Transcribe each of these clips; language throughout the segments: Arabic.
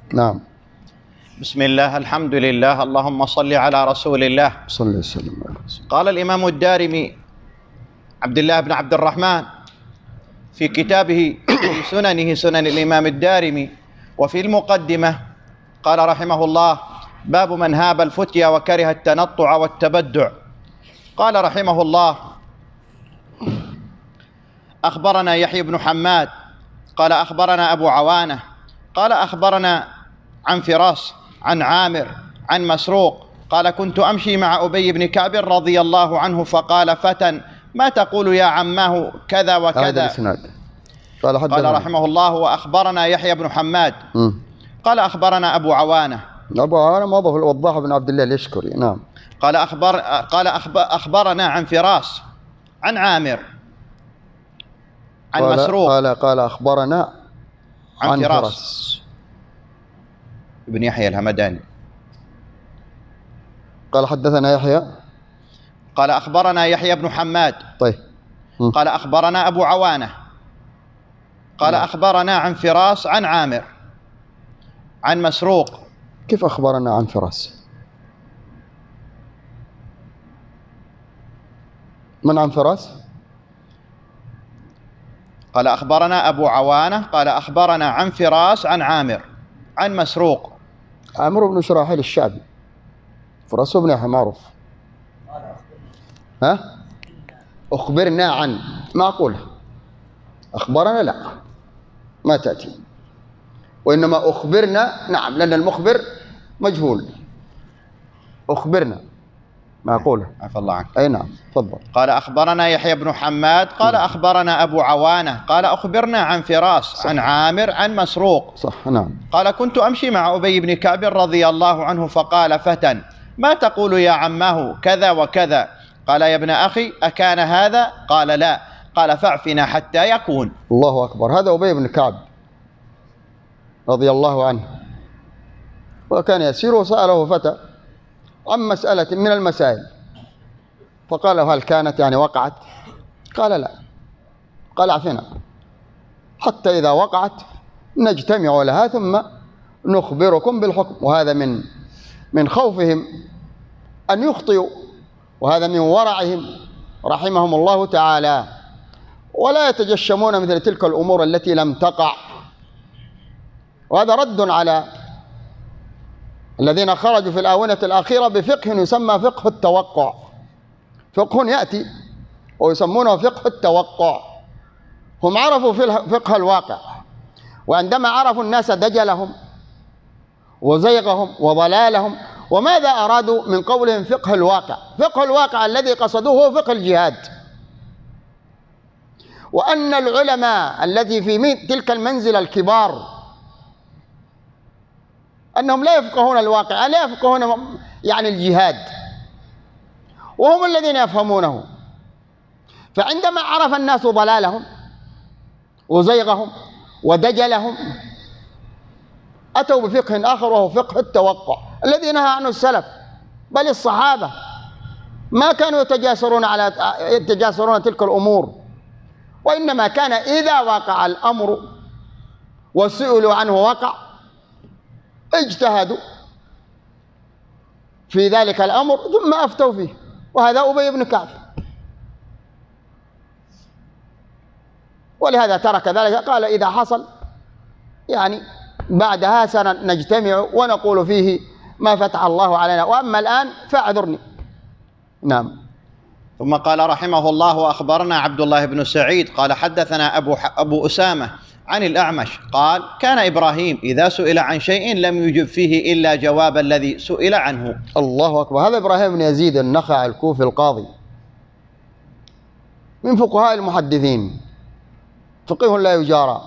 نعم. بسم الله، الحمد لله، اللهم صل على رسول الله صلى الله عليه وسلم. قال الإمام الدارمي عبد الله بن عبد الرحمن في كتابه في سننه، سنن الإمام الدارمي، وفي المقدمة قال رحمه الله: باب من هاب الفتيا وكره التنطع والتبدع. قال رحمه الله: أخبرنا يحيى بن حماد قال أخبرنا أبو عوانة قال أخبرنا عن فراس عن عامر عن مسروق قال: كنت أمشي مع أبي بن كعب رضي الله عنه فقال فتى: ما تقول يا عماه كذا وكذا. قال رحمه الله: وأخبرنا يحيى بن حماد قال أخبرنا أبو عوانة. أبو عوانة موظف الوضاح بن عبد الله اليشكري. نعم. قال أخبرنا عن فراس عن عامر عن مسروق قال أخبرنا عن فراس ابن يحيى الهمداني. قال حدثنا يحيى قال أخبرنا يحيى بن حماد. طيب. قال أخبرنا أبو عوانة قال أخبرنا عن فراس عن عامر عن مسروق. كيف أخبرنا عن فراس؟ من عن فراس؟ قال أخبرنا أبو عوانة قال أخبرنا عن فراس عن عامر عن مسروق. عمرو بن شراحيل الشعبي. فراس بن يحيى معروف. ها؟ أخبرنا عن، معقولة. أخبرنا لا، ما تأتي. وإنما أخبرنا، نعم، لأن المخبر مجهول. أخبرنا معقولة. عفى الله عنك. أي نعم، تفضل. قال أخبرنا يحيى بن حماد قال أخبرنا أبو عوانة قال أخبرنا عن فراس صح. عن عامر عن مسروق. صح. نعم. قال: كنت أمشي مع أبي بن كعب رضي الله عنه فقال فتى: ما تقول يا عماه كذا وكذا؟ قال: يا ابن أخي أكان هذا؟ قال: لا. قال: فاعفنا حتى يكون. الله أكبر. هذا أبي بن كعب رضي الله عنه، وكان يسير وسأله فتى عن مسألة من المسائل، فقال له: هل كانت يعني وقعت؟ قال: لا. قال: اعفنا حتى إذا وقعت نجتمع لها ثم نخبركم بالحكم. وهذا من خوفهم أن يخطئوا، وهذا من ورعهم رحمهم الله تعالى، ولا يتجشمون مثل تلك الأمور التي لم تقع. وهذا رد على الذين خرجوا في الآونة الأخيرة بفقه يسمى فقه التوقع. فقه يأتي ويسمونه فقه التوقع. هم عرفوا فقه الواقع، وعندما عرفوا الناس دجلهم وزيغهم وضلالهم، وماذا أرادوا من قولهم فقه الواقع؟ فقه الواقع الذي قصدوه هو فقه الجهاد. وأن العلماء الذي في تلك المنزلة الكبار أنهم لا يفقهون الواقع، لا يفقهون يعني الجهاد، وهم الذين يفهمونه. فعندما عرف الناس ضلالهم وزيغهم ودجلهم أتوا بفقه آخر، وهو فقه التوقع الذي نهى عنه السلف، بل الصحابة ما كانوا يتجاسرون تلك الأمور، وإنما كان إذا وقع الأمر وسئلوا عنه وقع اجتهدوا في ذلك الأمر ثم أفتوا فيه. وهذا أبي بن كعب، ولهذا ترك ذلك. قال: إذا حصل يعني بعدها سنجتمع ونقول فيه ما فتح الله علينا، وأما الآن فاعذرني. نعم. ثم قال رحمه الله: وأخبرنا عبد الله بن سعيد قال حدثنا أبو أسامة عن الأعمش قال: كان إبراهيم إذا سئل عن شيء لم يجب فيه إلا جواب الذي سئل عنه. الله أكبر. هذا إبراهيم بن يزيد النخعي الكوفي القاضي من فقهاء المحدثين، فقيه لا يجارى،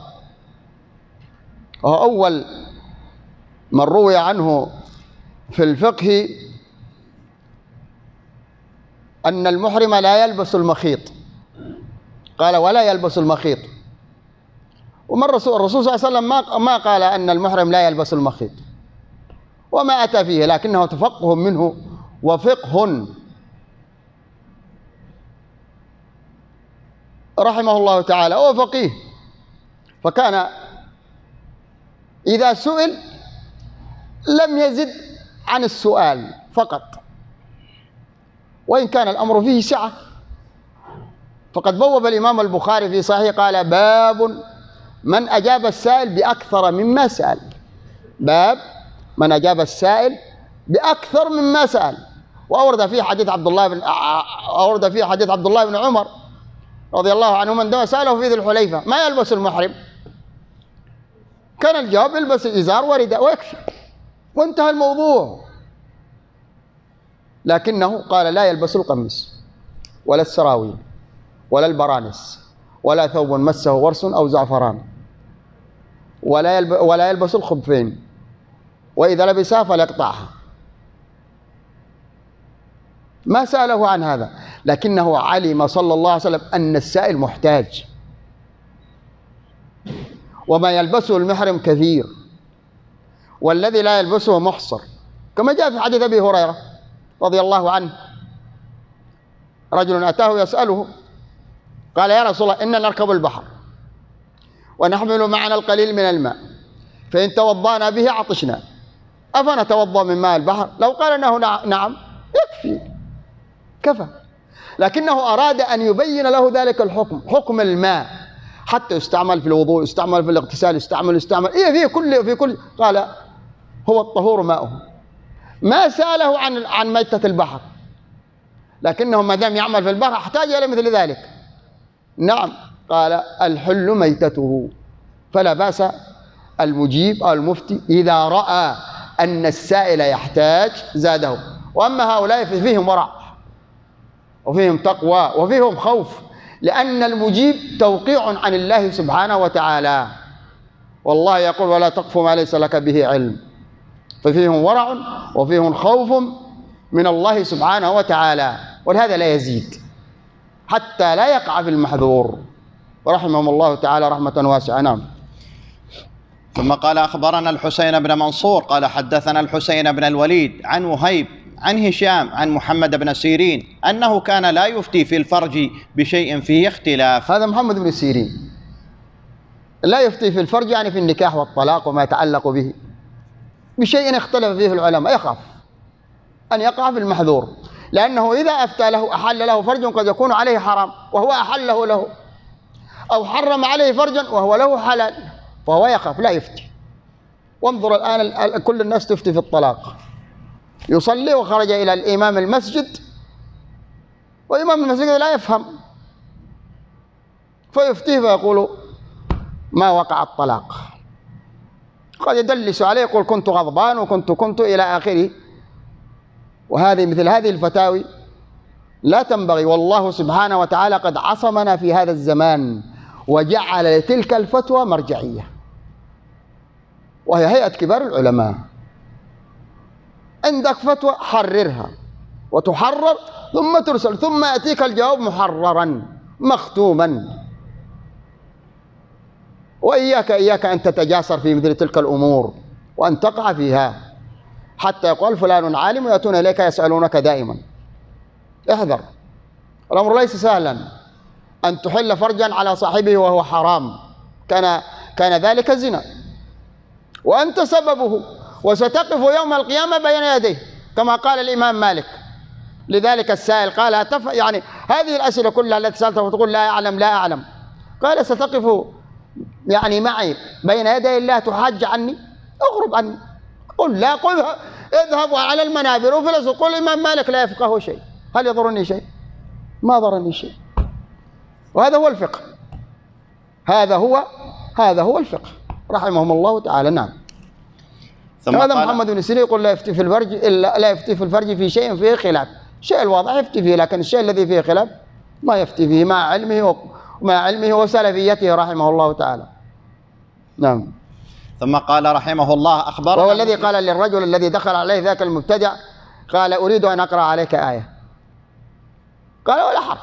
وهو أول من روي عنه في الفقه أن المحرم لا يلبس المخيط. قال: ولا يلبس المخيط. ومن الرسول صلى الله عليه وسلم ما قال أن المحرم لا يلبس المخيط، وما أتى فيه، لكنه تفقه منه وفقه. رحمه الله تعالى. هو فقيه، فكان إذا سئل لم يزد عن السؤال فقط، وإن كان الأمر فيه سعة. فقد بوب الإمام البخاري في صحيح قال: باب من أجاب السائل بأكثر مما سأل. باب من أجاب السائل بأكثر مما سأل. وأورد فيه حديث عبد الله بن عمر رضي الله عنهما عندما سأله في ذي الحليفة: ما يلبس المحرم؟ كان الجواب: يلبس الإزار ورداء ويكفي، وانتهى الموضوع. لكنه قال: لا يلبس القميص ولا السراويل ولا البرانس ولا ثوب مسه ورس أو زعفران، ولا يلبس الخفين، وإذا لبسها فليقطعها. ما سأله عن هذا، لكنه علم صلى الله عليه وسلم أن السائل محتاج، وما يلبسه المحرم كثير، والذي لا يلبسه محصر، كما جاء في حديث أبي هريرة رضي الله عنه: رجل أتاه يسأله قال: يا رسول الله، إننا نركب البحر ونحمل معنا القليل من الماء، فإن توضأنا به عطشنا، أفنتوضأ من ماء البحر؟ لو قال أنه نعم يكفي، كفى. لكنه أراد أن يبين له ذلك الحكم، حكم الماء، حتى يستعمل في الوضوء، يستعمل في الاغتسال، يستعمل إيه في كل قال: هو الطهور ماؤه. ما سأله عن ميتة البحر، لكنه ما دام يعمل في البحر احتاج إلى مثل ذلك. نعم، قال: الحل ميتته، فلا بأس المجيب أو المفتي إذا رأى أن السائل يحتاج زاده. وأما هؤلاء فيهم ورع وفيهم تقوى وفيهم خوف، لأن المجيب توقيع عن الله سبحانه وتعالى، والله يقول: ولا تقف ما ليس لك به علم. ففيهم ورع وفيهم خوف من الله سبحانه وتعالى، ولهذا لا يزيد حتى لا يقع في المحذور، ورحمهم الله تعالى رحمة واسعة. نعم. ثم قال: أخبرنا الحسين بن منصور قال: حدثنا الحسين بن الوليد عن وهيب عن هشام عن محمد بن سيرين أنه كان لا يفتي في الفرج بشيء فيه اختلاف. هذا محمد بن سيرين لا يفتي في الفرج، يعني في النكاح والطلاق وما يتعلق به، بشيء اختلف فيه العلماء، يخاف أن يقع في المحذور، لأنه إذا أفتى له أحل له فرج قد يكون عليه حرام وهو أحله له، أو حرم عليه فرجا وهو له حلال، فهو يخاف لا يفتي. وانظر الآن كل الناس تفتي في الطلاق، يصلي وخرج إلى الإمام المسجد، وإمام المسجد لا يفهم، فيفتيه فيقول: ما وقع الطلاق، قد يدلس عليه يقول: كنت غضبان وكنت إلى آخره. وهذه مثل هذه الفتاوي لا تنبغي، والله سبحانه وتعالى قد عصمنا في هذا الزمان وجعل لتلك الفتوى مرجعية، وهي هيئة كبار العلماء. عندك فتوى حررها وتحرر ثم ترسل، ثم يأتيك الجواب محررا مختوما. وإياك أن تتجاسر في مثل تلك الأمور وأن تقع فيها، حتى يقول فلان عالم ويأتون إليك يسألونك دائما. احذر، الأمر ليس سهلا أن تحل فرجا على صاحبه وهو حرام، كان ذلك زنا وأنت سببه، وستقف يوم القيامة بين يديه، كما قال الإمام مالك. لذلك السائل قال: يعني هذه الأسئلة كلها التي سألتها وتقول لا أعلم لا أعلم، قال: ستقف يعني معي بين يدي الله تحاج عني؟ اغرب عني، قل لا، قل اذهب على المنابر وفي الأسواق قل الإمام مالك لا يفقه شيء، هل يضرني شيء؟ ما ضرني شيء. وهذا هو الفقه، هذا هو الفقه رحمهم الله تعالى. نعم. هذا محمد بن سيرين يقول: لا يفتي في الفرج في شيء فيه خلاف. الشيء الواضح يفتي فيه، لكن الشيء الذي فيه خلاف ما يفتي فيه، مع علمه وسلفيته رحمه الله تعالى. نعم. ثم قال رحمه الله: أخبرنا، وهو الذي قال للرجل الذي دخل عليه ذاك المبتدع، قال: أريد أن أقرأ عليك آية. قال: ولا حرف.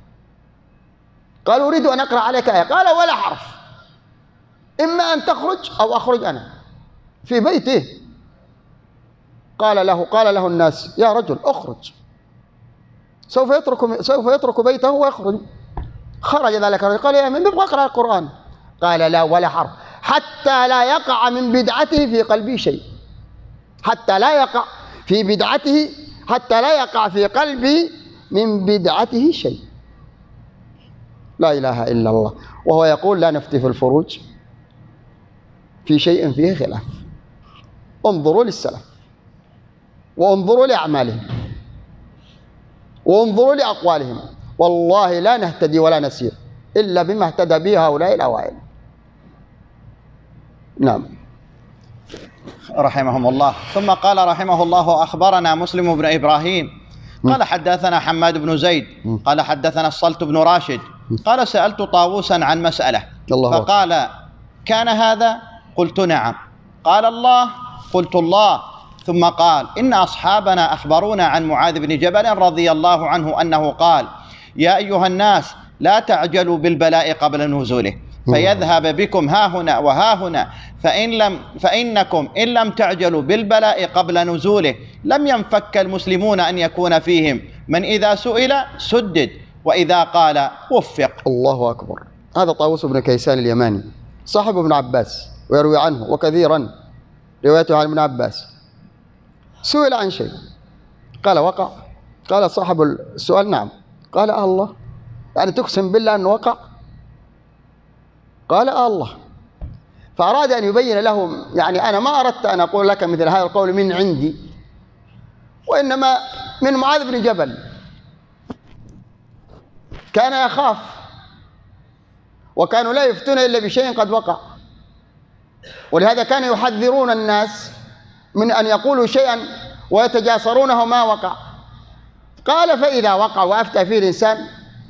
قال: أريد أن أقرأ عليك آية. قال: ولا حرف، إما أن تخرج أو أخرج أنا في بيته. قال له الناس: يا رجل اخرج، سوف يترك بيته ويخرج. خرج ذلك الرجل قال: يا من يبغى أقرأ القرآن؟ قال: لا، ولا حرف، حتى لا يقع من بدعته في قلبي شيء. حتى لا يقع في بدعته، حتى لا يقع في قلبي من بدعته شيء. لا إله إلا الله. وهو يقول لا نفتي في الفروج في شيء فيه خلاف. انظروا للسلف، وانظروا لأعمالهم، وانظروا لأقوالهم، والله لا نهتدي ولا نسير إلا بما اهتدى به هؤلاء الأوائل. نعم. رحمهم الله. ثم قال رحمه الله: أخبرنا مسلم بن إبراهيم قال حدثنا حماد بن زيد قال حدثنا الصلت بن راشد قال: سألت طاووسا عن مسألة فقال: كان هذا؟ قلت: نعم. قال: الله؟ قلت: الله. ثم قال: إن أصحابنا أخبرونا عن معاذ بن جبل رضي الله عنه أنه قال: يا أيها الناس لا تعجلوا بالبلاء قبل نزوله فيذهب بكم ها هنا وها هنا، فإنكم إن لم تعجلوا بالبلاء قبل نزوله لم ينفك المسلمون أن يكون فيهم من إذا سئل سدد وإذا قال وفق. الله أكبر. هذا طاووس بن كيسان اليماني صاحب ابن عباس ويروي عنه، وكثيرا روايته عن ابن عباس. سئل عن شيء قال: وقع؟ قال صاحب السؤال: نعم. قال: الله؟ يعني تقسم بالله أنه وقع؟ قال: الله. فأراد أن يبين لهم، يعني أنا ما أردت أن أقول لك مثل هذا القول من عندي، وإنما من معاذ بن جبل. كان يخاف، وكانوا لا يفتون إلا بشيء قد وقع، ولهذا كانوا يحذرون الناس من أن يقولوا شيئا ويتجاسرونه ما وقع. قال: فإذا وقع وأفتى فيه الإنسان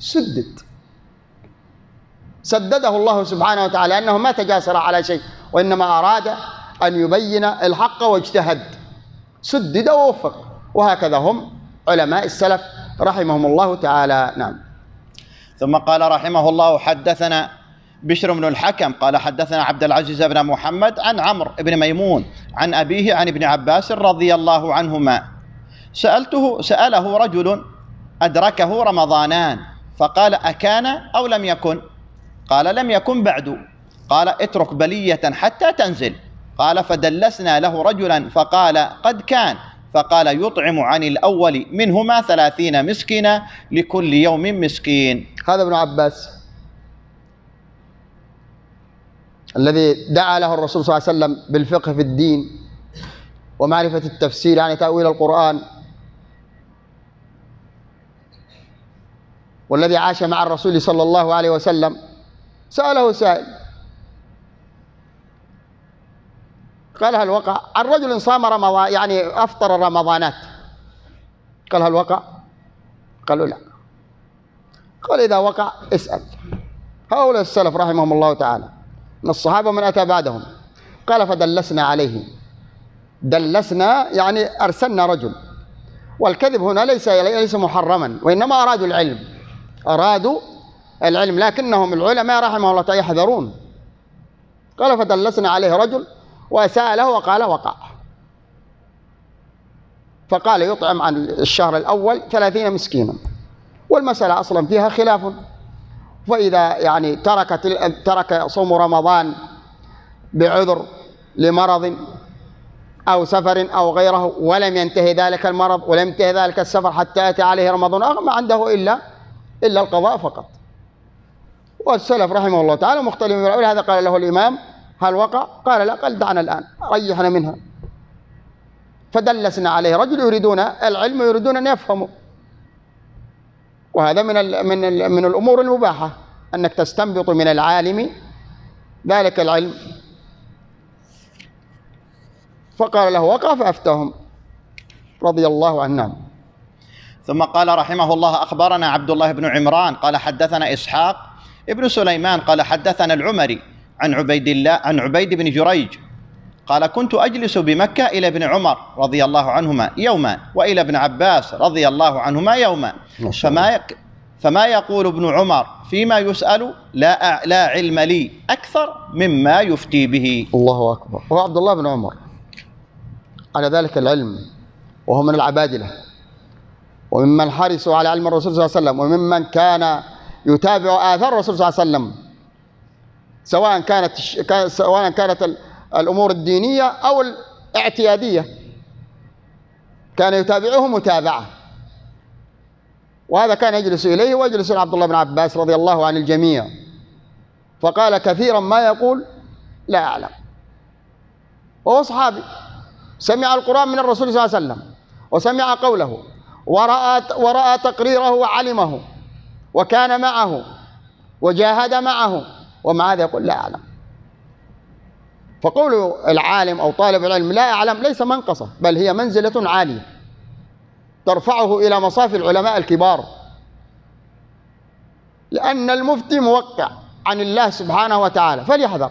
سدده الله سبحانه وتعالى، أنه ما تجاسر على شيء، وإنما أراد أن يبين الحق واجتهد، سدد ووفق. وهكذا هم علماء السلف رحمهم الله تعالى. نعم. ثم قال رحمه الله: حدثنا بشر بن الحكم قال حدثنا عبد العزيز بن محمد عن عمرو بن ميمون عن أبيه عن ابن عباس رضي الله عنهما: سأله رجل أدركه رمضانان فقال: أكان أو لم يكن؟ قال: لم يكن بعد. قال: اترك بلية حتى تنزل. قال: فدلسنا له رجلا فقال: قد كان. فقال: يطعم عن الأول منهما 30 مسكينا لكل يوم مسكين. هذا ابن عباس الذي دعا له الرسول صلى الله عليه وسلم بالفقه في الدين ومعرفة التفسير، يعني تأويل القرآن، والذي عاش مع الرسول صلى الله عليه وسلم. سأله سائل قال: هل وقع؟ عن رجل صام رمضان، يعني أفطر رمضانات. قال: هل وقع؟ قالوا: لا. قال: إذا وقع اسأل. هؤلاء السلف رحمهم الله تعالى من الصحابة ومن أتى بعدهم. قال: فدلسنا عليه. دلسنا يعني أرسلنا رجل، والكذب هنا ليس محرما، وإنما أرادوا العلم، لكنهم العلماء رحمه الله تعالى يحذرون. قال: فدلسنا عليه رجل وسأله وقال: وقع. فقال: يطعم عن الشهر الأول 30 مسكينا. والمسألة أصلا فيها خلاف، فإذا يعني ترك صوم رمضان بعذر لمرض أو سفر أو غيره، ولم ينتهي ذلك المرض ولم ينتهي ذلك السفر حتى يأتي عليه رمضان، ما عنده إلا القضاء فقط. والسلف رحمه الله تعالى مختلفين. هذا قال له الإمام: هل وقع؟ قال: لا. قال: دعنا الآن ريحنا منها. فدلسنا عليه رجل يريدون العلم ويريدون أن يفهموا، وهذا من الأمور المباحة أنك تستنبط من العالم ذلك العلم. فقال له: وقع، فأفتاهم رضي الله عنهم. ثم قال رحمه الله: أخبرنا عبد الله بن عمران قال حدثنا إسحاق ابن سليمان قال حدثنا العمري عن عبيد بن جريج قال: كنت أجلس بمكة إلى ابن عمر رضي الله عنهما يوما وإلى ابن عباس رضي الله عنهما يوما، فما يقول ابن عمر فيما يسأل لا علم لي أكثر مما يفتي به. الله أكبر. هو عبد الله بن عمر على ذلك العلم، وهو من العبادلة وممن حرصوا على علم الرسول صلى الله عليه وسلم، وممن كان يتابع آثار الرسول صلى الله عليه وسلم، سواء كانت الأمور الدينية أو الاعتيادية. كان يتابعه متابعة، وهذا كان يجلس إليه ويجلس عبد الله بن عباس رضي الله عن الجميع، فقال كثيرا ما يقول لا أعلم، وهو صحابي سمع القرآن من الرسول صلى الله عليه وسلم وسمع قوله ورأى تقريره وعلمه وكان معه وجاهد معه، ومع هذا يقول لا أعلم. فقول العالم أو طالب العلم لا أعلم ليس منقصة، بل هي منزلة عالية ترفعه إلى مصاف العلماء الكبار، لأن المفتي موقع عن الله سبحانه وتعالى فليحذر.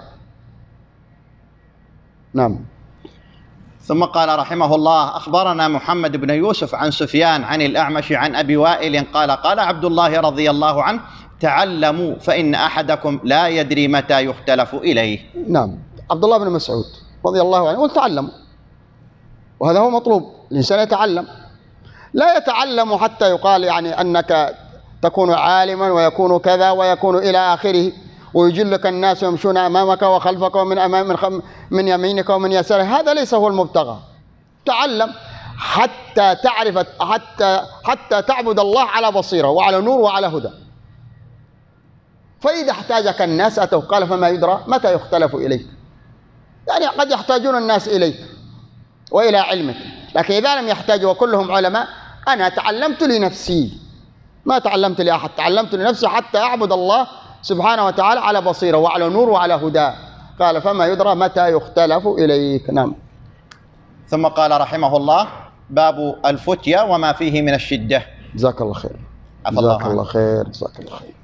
نعم. ثم قال رحمه الله: أخبرنا محمد بن يوسف عن سفيان عن الأعمش عن أبي وائل قال: قال عبد الله رضي الله عنه: تعلموا فإن أحدكم لا يدري متى يختلف إليه. نعم، عبد الله بن مسعود رضي الله عنه يقول تعلموا، وهذا هو مطلوب، الإنسان يتعلم، لا يتعلم حتى يقال يعني أنك تكون عالما ويكون كذا ويكون إلى آخره، ويجلك الناس يمشون أمامك وخلفك ومن أمام من يمينك ومن يسارك، هذا ليس هو المبتغى. تعلم حتى تعرف، حتى تعبد الله على بصيرة وعلى نور وعلى هدى، فإذا احتاجك الناس أتوك. قال: فما يدرى متى يختلف إليك، يعني قد يحتاجون الناس إليك وإلى علمك، لكن إذا لم يحتاجوا وكلهم علماء، أنا تعلمت لنفسي ما تعلمت لأحد، تعلمت لنفسي حتى أعبد الله سبحانه وتعالى على بصيرة وعلى نور وعلى هدى. قال: فما يدرى متى يختلف إليك. نعم. ثم قال رحمه الله: باب الفتية وما فيه من الشدة. جزاك الله خير. عفى الله جزاك الله خير. جزاك الله خير.